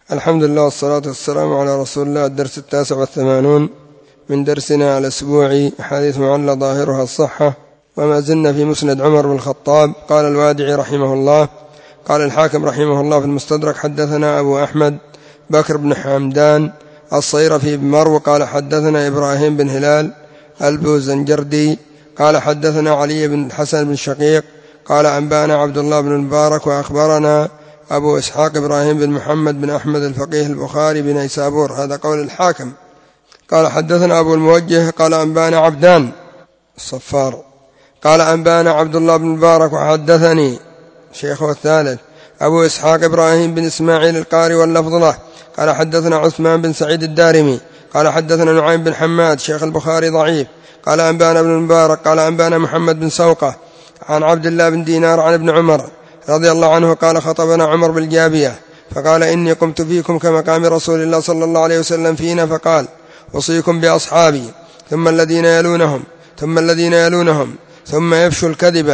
الحمد لله والصلاة والسلام على رسول الله. الدرس 89 من درسنا الأسبوعي حديث معلّى ظاهرها الصحة. وما زلنا في مسند عمر بن الخطاب. قال الوادعي رحمه الله قال الحاكم رحمه الله في المستدرك: حدثنا أبو أحمد بكر بن حمدان الصيرفي بن مرو قال حدثنا إبراهيم بن هلال البوزنجردي قال حدثنا علي بن الحسن بن شقيق قال أنبانا عبد الله بن المبارك وأخبرنا أبو إسحاق إبراهيم بن محمد بن أحمد الفقيه البخاري بن نيسابور. هذا قول الحاكم. قال حدثنا أبو الموجه قال أنبانا عبدان الصفار قال أنبانا عبد الله بن المبارك وحدثني شيخه الثالث أبو إسحاق إبراهيم بن إسماعيل القاري واللفظ له قال حدثنا عثمان بن سعيد الدارمي قال حدثنا نعيم بن حماد شيخ البخاري ضعيف قال أنبانا بن المبارك قال أنبانا محمد بن سوقة عن عبد الله بن دينار عن ابن عمر رضي الله عنه قال خطبنا عمر بالجابية فقال: إني قمت فيكم كمقام رسول الله صلى الله عليه وسلم فينا، فقال: أوصيكم بأصحابي ثم الذين يلونهم ثم الذين يلونهم ثم يفشو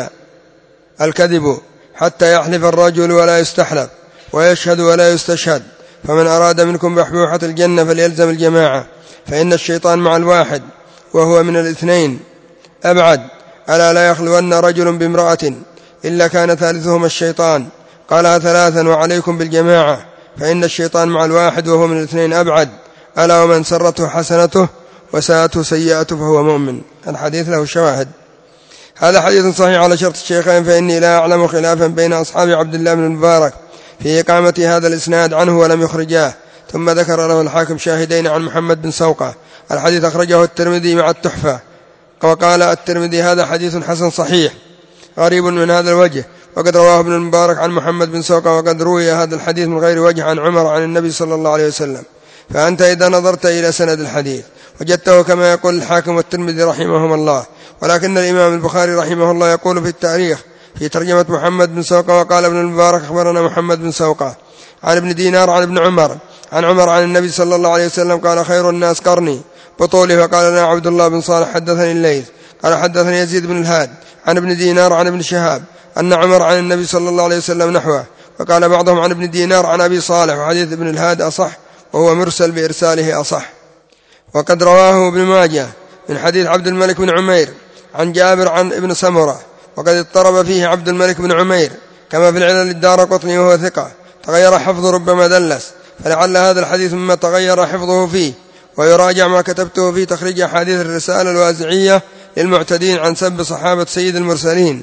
الكذب حتى يحلف الرجل ولا يستحلف ويشهد ولا يستشهد، فمن أراد منكم بحبوحة الجنة فليلزم الجماعة، فإن الشيطان مع الواحد وهو من الاثنين أبعد. ألا لا يخلون رجل بامرأة إلا كان ثالثهما الشيطان. قالها ثلاثا: وعليكم بالجماعة، فإن الشيطان مع الواحد وهو من الاثنين أبعد. ألا ومن سرته حسنته وساءته سيئته فهو مؤمن. الحديث له شواهد. هذا حديث صحيح على شرط الشيخين، فإني لا أعلم خلافا بين أصحاب عبد الله بن المبارك في إقامة هذا الإسناد عنه ولم يخرجاه. ثم ذكر له الحاكم شاهدين عن محمد بن سوقة. الحديث أخرجه الترمذي مع التحفة، وقال الترمذي: هذا حديث حسن صحيح غريب من هذا الوجه، وقد رواه ابن المبارك عن محمد بن سوقة، وقد روي هذا الحديث من غير وجه عن عمر عن النبي صلى الله عليه وسلم. فأنت إذا نظرت إلى سند الحديث وجدته كما يقول الحاكم والترمذي رحمهم الله، ولكن الإمام البخاري رحمه الله يقول في التاريخ في ترجمة محمد بن سوقة: وقال ابن المبارك أخبرنا محمد بن سوقة عن ابن دينار عن ابن عمر عن النبي صلى الله عليه وسلم قال: خير الناس قرني بطوله. وقال لنا عبد الله بن صالح حدثني الليث قال حدثني يزيد بن الهاد عن ابن دينار عن ابن شهاب أن عمر عن النبي صلى الله عليه وسلم نحوه. وقال بعضهم عن ابن دينار عن أبي صالح، وحديث ابن الهاد أصح وهو مرسل بإرساله أصح. وقد رواه ابن ماجه من حديث عبد الملك بن عمير عن جابر عن ابن سمرة، وقد اضطرب فيه عبد الملك بن عمير كما في العلل الدارقطني وهو ثقة تغير حفظه ربما دلس، فلعل هذا الحديث مما تغير حفظه فيه. ويراجع ما كتبته في تخريج أحاديث الرسالة الوازعية للمعتدين عن سب صحابة سيد المرسلين.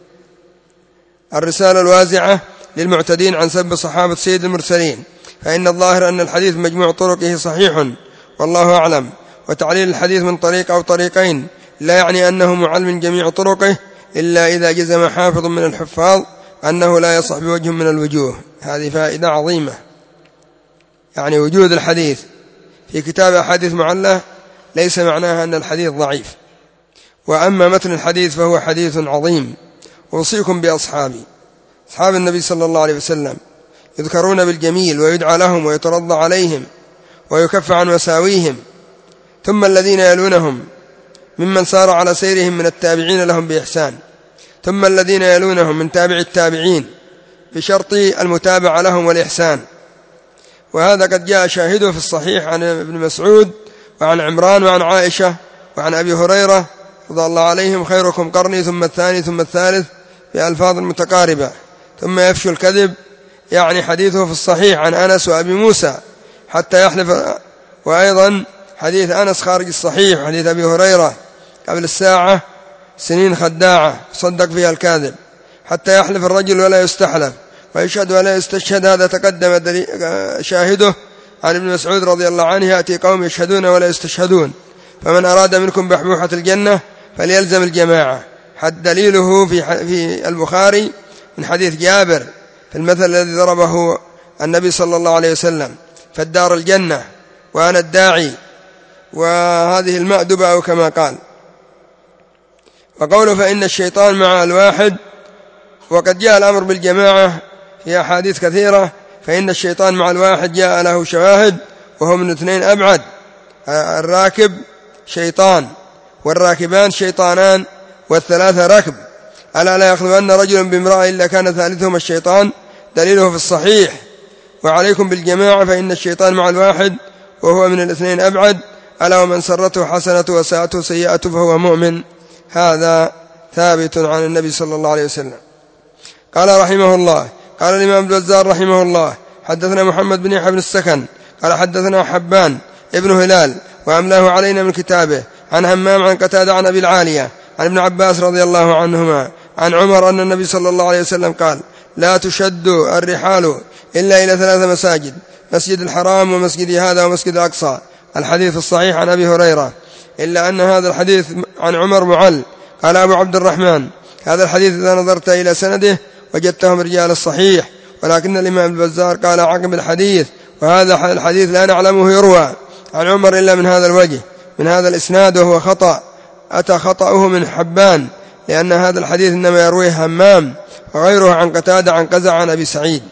الرسالة الوازعة للمعتدين عن سب صحابة سيد المرسلين، فإن الظاهر أن الحديث مجموع طرقه صحيح والله أعلم. وتعليل الحديث من طريق أو طريقين لا يعني أنه معل من جميع طرقه، إلا إذا جزم حافظ من الحفاظ أنه لا يصح بوجه من الوجوه. هذه فائدة عظيمة، يعني وجود الحديث في كتاب أحاديث معلة ليس معناها أن الحديث ضعيف. وأما متن الحديث فهو حديث عظيم. أوصيكم بأصحابي، أصحاب النبي صلى الله عليه وسلم يذكرون بالجميل ويدعى لهم ويترضى عليهم ويكف عن مساويهم، ثم الذين يلونهم ممن سار على سيرهم من التابعين لهم بإحسان، ثم الذين يلونهم من تابع التابعين بشرط المتابعة لهم والإحسان. وهذا قد جاء شاهده في الصحيح عن ابن مسعود وعن عمران وعن عائشة وعن أبي هريرة رضي الله عليهم: خيركم قرني ثم الثاني ثم الثالث، بألفاظ متقاربة. ثم يفشو الكذب، يعني حديثه في الصحيح عن أنس وأبي موسى حتى يحلف. وأيضا حديث أنس خارج الصحيح، حديث أبي هريرة قبل الساعة: سنين خداعة صدق فيها الكاذب حتى يحلف الرجل ولا يستحلف ويشهد ولا يستشهد. هذا تقدم شاهده عن ابن مسعود رضي الله عنه: يأتي قوم يشهدون ولا يستشهدون، فمن أراد منكم بحبوحة الجنة فليلزم الجماعة. حد دليله في البخاري من حديث جابر في المثل الذي ضربه النبي صلى الله عليه وسلم: فالدار الجنة وأنا الداعي وهذه المأدبة، أو كما قال. وقوله فإن الشيطان مع الواحد، وقد جاء الأمر بالجماعة في أحاديث كثيرة، فإن الشيطان مع الواحد جاء له شواهد وهو من اثنين أبعد. الراكب شيطان والراكبان شيطانان والثلاثة ركب. ألا لا يخلون رجل بامرأة إلا كان ثالثهما الشيطان، دليله في الصحيح وعليكم بالجماعة فإن الشيطان مع الواحد وهو من الاثنين أبعد، ألا ومن سرته حسنة وساءته سيئة فهو مؤمن. هذا ثابت عن النبي صلى الله عليه وسلم. قال رحمه الله: قال الإمام البزار رحمه الله: حدثنا محمد بن يحيى بن السكن قال حدثنا حبان ابن هلال وأملاه علينا من كتابه عن همام عن قتادة عن أبي العالية عن ابن عباس رضي الله عنهما عن عمر أن النبي صلى الله عليه وسلم قال: لا تشد الرحال إلا إلى 3 مساجد: مسجد الحرام ومسجد هذا ومسجد الأقصى. الحديث الصحيح عن أبي هريرة، إلا أن هذا الحديث عن عمر معل. قال أبو عبد الرحمن: هذا الحديث إذا نظرت إلى سنده وجدتهم رجال الصحيح، ولكن الإمام البزار قال عقب الحديث: وهذا الحديث لا نعلمه يروى عن عمر إلا من هذا الوجه من هذا الإسناد، وهو خطأ أتى خطأه من حبان، لأن هذا الحديث إنما يرويه همام وغيره عن قتادة عن قزع عن أبي سعيد.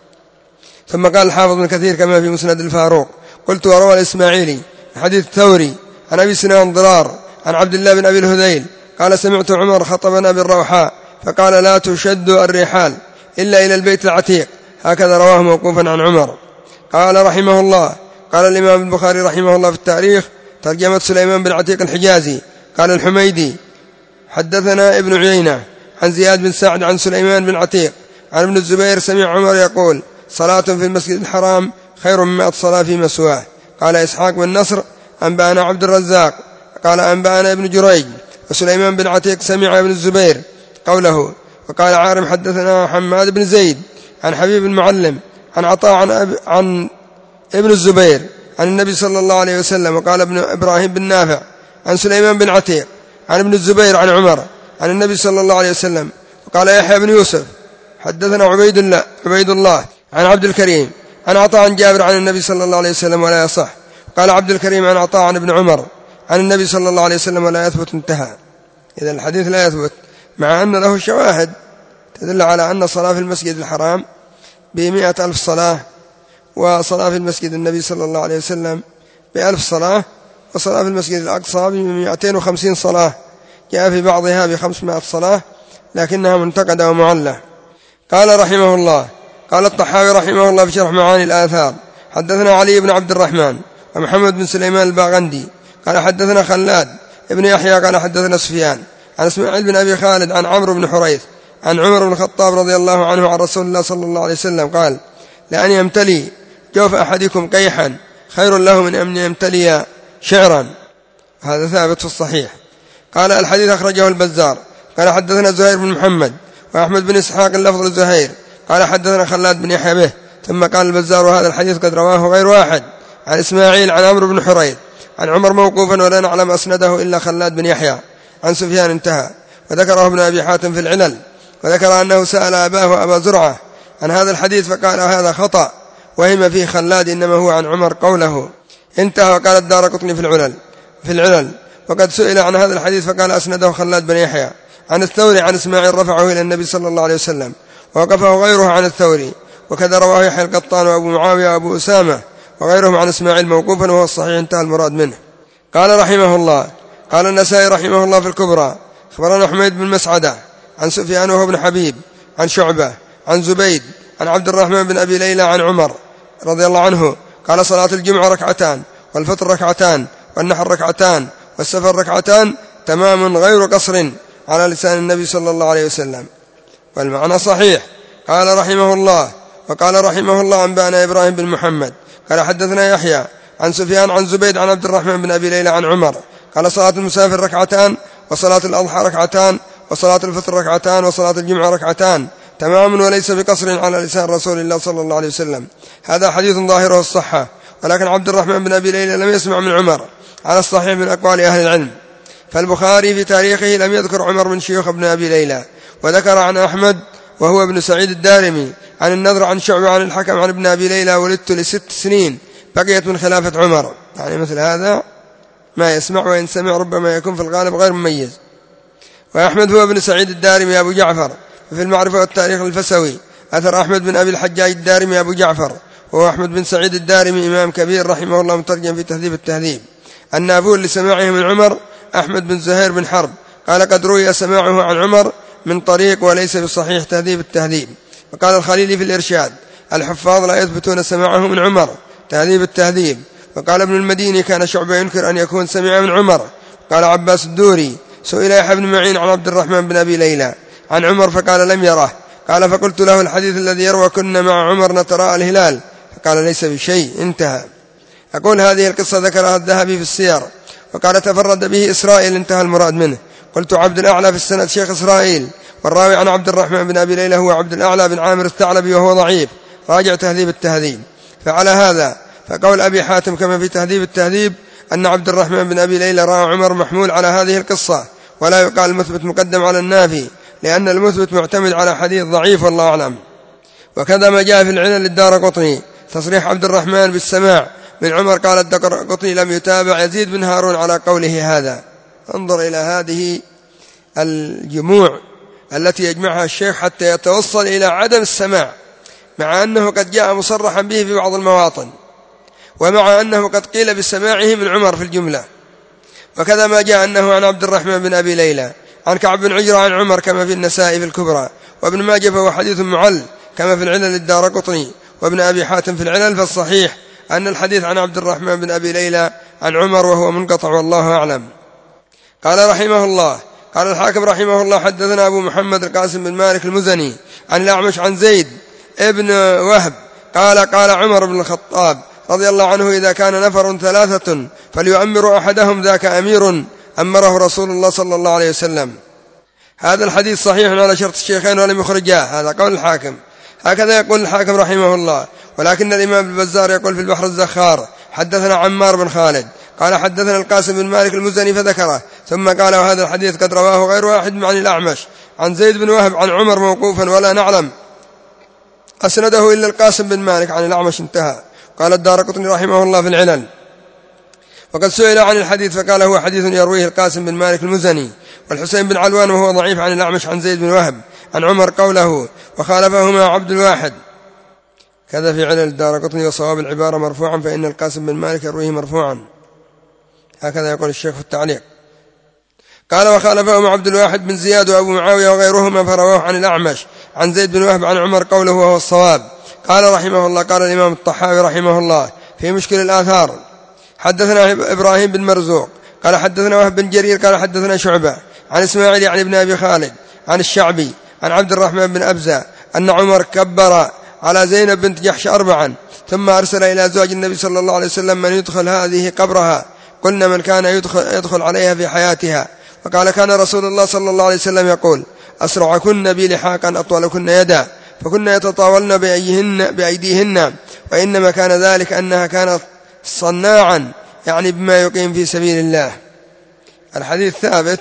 ثم قال الحافظ بن كثير كما في مسند الفاروق: قلت: وروى الإسماعيلي حديث الثوري عن أبي سنان ضرار عن عبد الله بن أبي الهذيل قال: سمعت عمر خطبنا بالروحاء فقال: لا تشد الرحال إلا إلى البيت العتيق. هكذا رواه موقوفا عن عمر. قال رحمه الله: قال الإمام البخاري رحمه الله في التاريخ: ترجمة سليمان بن عتيق الحجازي. قال الحميدي: حدثنا ابن عيينة عن زياد بن سعد عن سليمان بن عتيق عن ابن الزبير سمع عمر يقول: صلاة في المسجد الحرام خير من 100 صلاة في مسواه. قال إسحاق بن نصر: أنبأنا عبد الرزاق قال أنبأنا ابن جريج وسليمان بن عتيق سمع ابن الزبير قوله. وقال عارم: حدثنا حماد بن زيد عن حبيب المعلم عن عطاء عن ابن الزبير عن النبي صلى الله عليه وسلم. وقال ابن إبراهيم بن نافع عن سليمان بن عتيق عن ابن الزبير عن عمر عن النبي صلى الله عليه وسلم. وقال يحيى بن يوسف: حدثنا عبيد الله عن عبد الكريم عن عطاء عن جابر عن النبي صلى الله عليه وسلم ولا يصح. قال عبد الكريم عن عطاء عن ابن عمر عن النبي صلى الله عليه وسلم ولا يثبت. انتهى. إذا الحديث لا يثبت، مع أن له شواهد تدل على أن صلاة في المسجد الحرام 100,000 صلاة، وصلاة في المسجد النبي صلى الله عليه وسلم 1000 صلاة، وصلاة في المسجد الأقصى 250 صلاة، جاء في بعضها 500 صلاة لكنها منتقدة ومعلة. قال رحمه الله: قال الطحاوي رحمه الله في شرح معاني الآثار: حدثنا علي بن عبد الرحمن ومحمد بن سليمان الباغندي قال حدثنا خلاد ابن يحيى قال حدثنا سفيان عن اسماعيل بن أبي خالد عن عمرو بن حريث عن عمر بن الخطاب رضي الله عنه عن رسول الله صلى الله عليه وسلم قال: لأن يمتلي جوف أحدكم قيحا خير له من أن يمتلي شعرا. هذا ثابت في الصحيح. قال الحديث أخرجه البزار. قال حدثنا زهير بن محمد وأحمد بن إسحاق اللفظ لزهير قال حدثنا خلاد بن يحيى به. ثم قال البزار: وهذا الحديث قد رواه غير واحد عن إسماعيل عن عمرو بن حريث عن عمر موقوفا، ولا نعلم أسنده إلا خلاد بن يحيى عن سفيان. انتهى. وذكره ابن أبي حاتم في العلل، وذكر أنه سأل أباه وأبا زرعة عن هذا الحديث فقال: هذا خطأ، وهم فيه خلاد، إنما هو عن عمر قوله. انتهى. وقال الدارقطني في العلل: وقد سئل عن هذا الحديث فقال: أسنده خلاد بن يحيى عن الثوري عن إسماعيل رفعه إلى النبي صلى الله عليه وسلم، ووقفه غيره عن الثوري. وكذا رواه يحيى القطان وأبو معاوية وأبو أسامة وغيرهم عن إسماعيل موقوفا، وهو الصحيح. انتهى المراد منه. قال رحمه الله: قال النسائي رحمه الله في الكبرى: أخبرنا حميد بن مسعدة عن سفيان وهو بن حبيب عن شعبة عن زبيد عن عبد الرحمن بن أبي ليلى عن عمر رضي الله عنه قال: صلاة الجمعة ركعتان، والفطر ركعتان، والنحر ركعتان، والسفر ركعتان، تمام غير قصر، على لسان النبي صلى الله عليه وسلم. والمعنى صحيح. قال رحمه الله: وقال رحمه الله: أنبأنا إبراهيم بن محمد قال حدثنا يحيى عن سفيان عن زبيد عن عبد الرحمن بن أبي ليلى عن عمر قال: صلاة المسافر ركعتان، وصلاة الأضحى ركعتان، وصلاة الفطر ركعتان، وصلاة الجمعة ركعتان، تمام وليس بقصر، على لسان رسول الله صلى الله عليه وسلم. هذا حديث ظاهره الصحة، ولكن عبد الرحمن بن أبي ليلى لم يسمع من عمر على الصحيح من أقوال أهل العلم. فالبخاري في تاريخه لم يذكر عمر من شيوخ ابن أبي ليلى. وذكر عن أحمد وهو ابن سعيد الدارمي عن النضر عن شعبة عن الحكم عن ابن أبي ليلى: ولدت ل6 سنين بقيت من خلافة عمر. يعني مثل هذا ما يسمع، وإن سمع ربما يكون في الغالب غير مميز. وأحمد هو ابن سعيد الدارمي أبو جعفر، في المعرفة والتاريخ الفسوي أثر أحمد بن أبي الحجاج الدارمي أبو جعفر، وهو أحمد بن سعيد الدارمي إمام كبير رحمه الله، مترجم في تهذيب التهذيب. النابول لسماعه من عمر أحمد بن زهير بن حرب قال: قد روي سماعه عن عمر من طريق وليس بصحيح تهذيب التهذيب. وقال الخليلي في الإرشاد: الحفاظ لا يثبتون سماعه من عمر، تهذيب التهذيب. وقال ابن المديني كان شعبة ينكر أن يكون سمع من عمر. قال عباس الدوري سئل يحيى بن معين عن عبد الرحمن بن أبي ليلى عن عمر فقال لم يره. قال فقلت له الحديث الذي يروى كنا مع عمر نتراءى الهلال، فقال ليس بشيء، انتهى. أقول هذه القصة ذكرها الذهبي في السير وقال تفرد به إسرائيل، انتهى المراد منه. قلت عبد الأعلى في السند شيخ إسرائيل، والراوي عن عبد الرحمن بن أبي ليلى هو عبد الأعلى بن عامر الثعلبي وهو ضعيف، راجع تهذيب التهذيب. فعلى هذا فقول أبي حاتم كما في تهذيب التهذيب أن عبد الرحمن بن أبي ليلى رأى عمر محمول على هذه القصة، ولا يقال المثبت مقدم على النافي، لأن المثبت معتمد على حديث ضعيف والله أعلم. وكذا ما جاء في العلل للدارقطني تصريح عبد الرحمن بالسماع من عمر، قال الدارقطني لم يتابع يزيد بن هارون على قوله هذا. انظر إلى هذه الجموع التي يجمعها الشيخ حتى يتوصل إلى عدم السماع، مع أنه قد جاء مصرحا به في بعض المواطن، ومع أنه قد قيل بسماعه من عمر في الجملة. وكذا ما جاء أنه عن عبد الرحمن بن أبي ليلى عن كعب بن عجرة عن عمر كما في النسائي في الكبرى، وابن ماجه فهو حديث معل كما في العلل للدارقطني، وابن أبي حاتم في العلل. فالصحيح أن الحديث عن عبد الرحمن بن أبي ليلى عن عمر وهو منقطع والله أعلم. قال رحمه الله قال الحاكم رحمه الله حدثنا أبو محمد القاسم بن مالك المزني عن الأعمش عن زيد ابن وهب قال عمر بن الخطاب رضي الله عنه إذا كان نفر ثلاثة فليؤمر أحدهم ذاك أمير أمره رسول الله صلى الله عليه وسلم. هذا الحديث صحيح على شرط الشيخين ولم يخرجاه، هذا قول الحاكم، هكذا يقول الحاكم رحمه الله. ولكن الإمام البزار يقول في البحر الزخار حدثنا عمار بن خالد قال حدثنا القاسم بن مالك المزني فذكره، ثم قال وهذا الحديث قد رواه غير واحد عن الأعمش عن زيد بن وهب عن عمر موقوفا ولا نعلم أسنده إلا القاسم بن مالك عن الأعمش، انتهى. قال الدارقطني رحمه الله في العلل وقد سئل عن الحديث فقال هو حديث يرويه القاسم بن مالك المزني والحسين بن علوان وهو ضعيف عن الأعمش عن زيد بن وهب عن عمر قوله وخالفهما عبد الواحد. كذا في علل الدارقطني وصواب العبارة مرفوعا فإن القاسم بن مالك يرويه مرفوعا، هكذا يقول الشيخ في التعليق. قال وخالفهما عبد الواحد بن زياد وأبو معاوية وغيرهما فرواه عن الأعمش عن زيد بن وهب عن عمر قوله وهو الصواب. قال رحمه الله قال الإمام الطحاوي رحمه الله في مشكل الآثار حدثنا إبراهيم بن مرزوق قال حدثنا وهب بن جرير قال حدثنا شعبة عن إسماعيل يعني ابن أبي خالد عن الشعبي عن عبد الرحمن بن أبزة أن عمر كبر على زينب بنت جحش 4 ثم أرسل إلى زوج النبي صلى الله عليه وسلم من يدخل هذه قبرها، قلنا من كان يدخل عليها في حياتها، فقال كان رسول الله صلى الله عليه وسلم يقول أسرعكن بي لحاقا أطولكن يدا، فكنا يتطاولن بأيديهن، وإنما كان ذلك أنها كانت صناعا يعني بما يقيم في سبيل الله. الحديث ثابت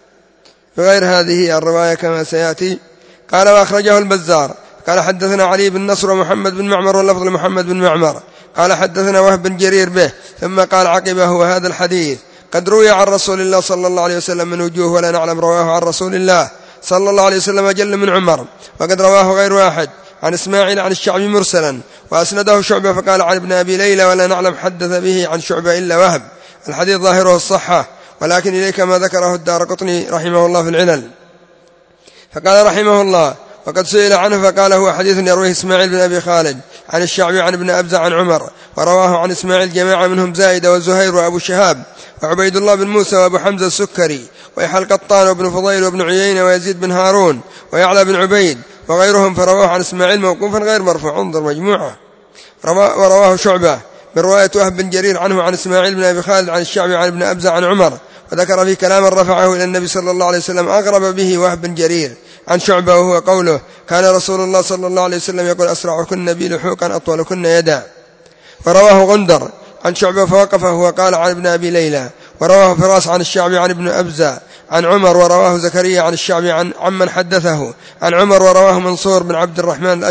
بغير هذه الرواية كما سيأتي. قال وأخرجه البزار قال حدثنا علي بن نصر ومحمد بن معمر واللفظ لمحمد بن معمر قال حدثنا وهب بن جرير به، ثم قال عقبه وهذا الحديث قد روي عن رسول الله صلى الله عليه وسلم من وجوه ولا نعلم رواه عن رسول الله صلى الله عليه وسلم أجل من عمر، وقد رواه غير واحد عن إسماعيل عن الشعبي مرسلا وأسنده شعبة فقال عن ابن أبي ليلى ولا نعلم حدث به عن شعبة إلا وهب. الحديث ظاهره الصحة، ولكن إليك ما ذكره الدارقطني رحمه الله في العلل. فقال رحمه الله وقد سئل عنه فقال هو حديث يرويه إسماعيل بن أبي خالد عن الشعبي عن ابن أبزة عن عمر، ورواه عن إسماعيل جماعة منهم زائدة وزهير وأبو شهاب وعبيد الله بن موسى وأبو حمزة السكري ويحيى القطان وابن فضيل وابن عيينة ويزيد بن هارون ويعلى بن عبيد وغيرهم، فرواه عن إسماعيل موقوفا غير مرفوع. انظر مجموعة. ورواه شعبة من رواية وهب بن جرير عنه عن إسماعيل بن أبي خالد عن الشعبي عن ابن أبزة عن عمر، وذكر في كلام رفعه إلى النبي صلى الله عليه وسلم أغرب به وهب بن جرير عن شعبة وهو قوله كان رسول الله صلى الله عليه وسلم يقول أسرعكن بي لحوقا أطولكن يدا. ورواه غندر عن شعبة فوقفه وقال عن ابن أبي ليلى. ورواه فراس عن الشعبي عن ابن أبزة عن عمر. ورواه زكريا عن الشعبي عمن حدثه عن عمر. ورواه منصور بن عبد الرحمن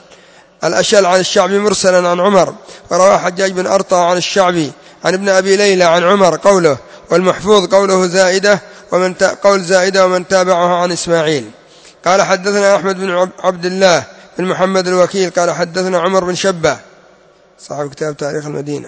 الأشل عن الشعبي مرسلا عن عمر. ورواه حجاج بن أرطى عن الشعبي عن ابن أبي ليلى عن عمر قوله، والمحفوظ قوله زائدة قول زائدة ومن تابعه عن إسماعيل. قال حدثنا أحمد بن عبد الله بن محمد الوكيل قال حدثنا عمر بن شبة صاحب كتاب تاريخ المدينة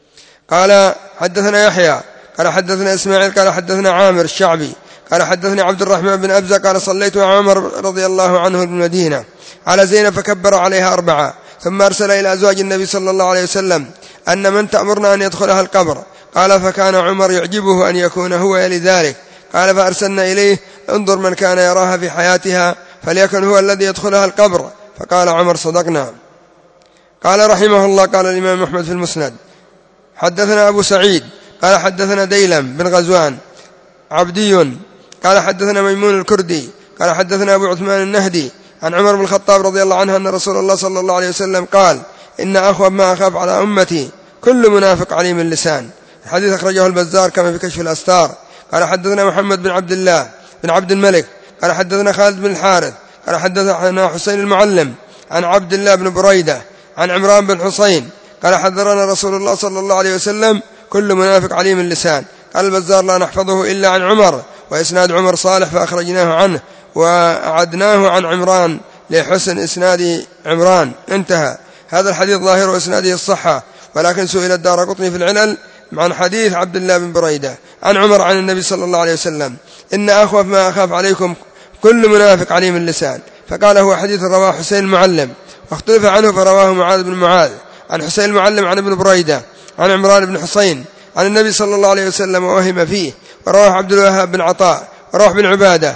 قال حدثنا يحيى قال حدثنا إسماعيل قال حدثنا عامر الشعبي قال حدثني عبد الرحمن بن أبزة قال صليت مع عمر رضي الله عنه بالمدينة على زينب فكبر عليها 4 ثم أرسل إلى أزواج النبي صلى الله عليه وسلم أن من تأمرنا أن يدخلها القبر؟ قال فكان عمر يعجبه أن يكون هو يلي ذلك. قال فأرسلنا إليه انظر من كان يراها في حياتها فليكن هو الذي يدخلها القبر. فقال عمر صدقنا. قال رحمه الله قال الإمام أحمد في المسند حدثنا أبو سعيد قال حدثنا ديلم بن غزوان عبدي قال حدثنا ميمون الكردي قال حدثنا أبو عثمان النهدي عن عمر بن الخطاب رضي الله عنه أن رسول الله صلى الله عليه وسلم قال إن أخوف ما أخاف على أمتي كل منافق عليم اللسان. الحديث أخرجه البزار كما في كشف الأستار. قال حدثنا محمد بن عبد الله بن عبد الملك قال حدثنا خالد بن الحارث قال حدثنا حسين المعلم عن عبد الله بن بريدة عن عمران بن حسين قال حذرنا رسول الله صلى الله عليه وسلم كل منافق عليم اللسان. قال البزار لا نحفظه إلا عن عمر وإسناد عمر صالح فأخرجناه عنه وأعدناه عن عمران لحسن إسناد عمران. انتهى. هذا الحديث ظاهر إسناده الصحة، ولكن سئل الدارقطني في العلل عن حديث عبد الله بن بريدة عن عمر عن النبي صلى الله عليه وسلم إن أخوف ما أخاف عليكم كل منافق عليم اللسان، فقال هو حديث رواه حسين المعلم واختلف عنه فرواه معاذ بن معاذ عن حسين المعلم عن ابن بريدة عن عمران بن حسين عن النبي صلى الله عليه وسلم ووهم فيه، ورواه عبد الوهاب بن عطاء ورواه بن عبادة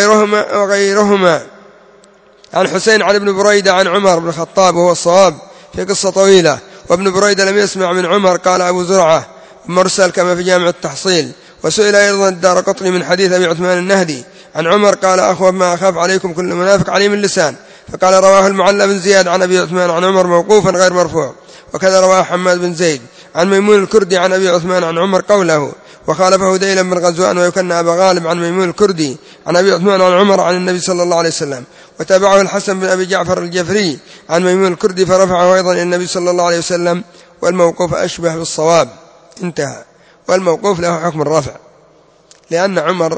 وغيرهما عن حسين عن ابن بريدة عن عمر بن الخطاب وهو الصواب في قصة طويلة، وابن بريدة لم يسمع من عمر قال أبو زرعة مرسل كما في جامع التحصيل. وسئل أيضا الدارقطني من حديث أبي عثمان النهدي عن عمر قال أخوف ما أخاف عليكم كل منافق عليم اللسان، فقال رواه المعلى بن زياد عن أبي عثمان عن عمر موقوفا غير مرفوع، وكذا رواه حماد بن زيد عن ميمون الكردي عن أبي عثمان عن عمر قوله، وخالفه ديلم بن غزوان ويكن أبا غالب عن ميمون الكردي عن أبي عثمان عن عمر عن النبي صلى الله عليه وسلم، وتابعه الحسن بن أبي جعفر الجفري عن ميمون الكردي فرفعه أيضا إلى النبي صلى الله عليه وسلم، والموقوف أشبه بالصواب. انتهى. والموقوف له حكم الرفع، لأن عمر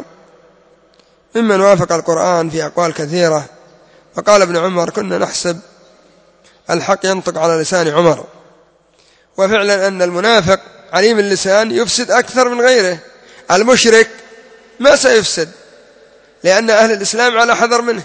ممن وافق القرآن في أقوال كثيرة، وقال ابن عمر كنا نحسب الحق ينطق على لسان عمر، وفعلا أن المنافق عليم اللسان يفسد أكثر من غيره. المشرك ما سيفسد لأن أهل الإسلام على حذر منه،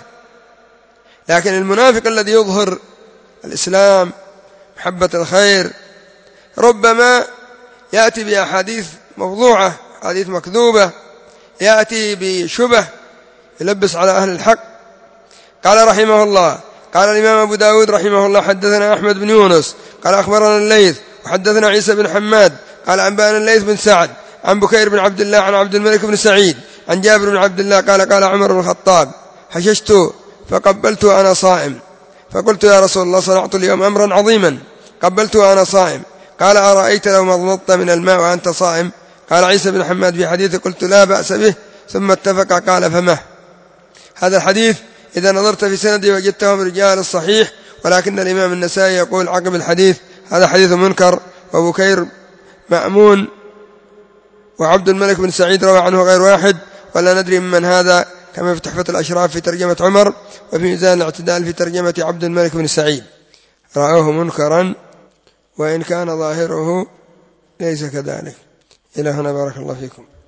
لكن المنافق الذي يظهر الإسلام محبة الخير ربما يأتي بأحاديث موضوعة حديث مكذوبة، يأتي بشبه يلبس على أهل الحق. قال رحمه الله قال الإمام أبو داود رحمه الله حدثنا أحمد بن يونس قال أخبرنا الليث وحدثنا عيسى بن حماد قال أنبأنا الليث بن سعد عن بكير بن عبد الله عن عبد الملك بن سعيد عن جابر بن عبد الله قال عمر بن الخطاب حششت فقبلت وأنا صائم، فقلت يا رسول الله صنعت اليوم أمرا عظيما قبلت وأنا صائم، قال أرأيت لو مضمضت من الماء وأنت صائم؟ قال عيسى بن حماد في حديث قلت لا بأس به، ثم اتفق قال فمه. هذا الحديث إذا نظرت في سنده وجدته من رجال الصحيح، ولكن الإمام النسائي يقول عقب الحديث هذا حديث منكر، وبكير مأمون وعبد الملك بن سعيد روى عنه غير واحد ولا ندري من هذا، كما في تحفة الأشراف في ترجمة عمر وفي ميزان الاعتدال في ترجمة عبد الملك بن سعيد. رأوه منكرا وإن كان ظاهره ليس كذلك. إلى هنا بارك الله فيكم.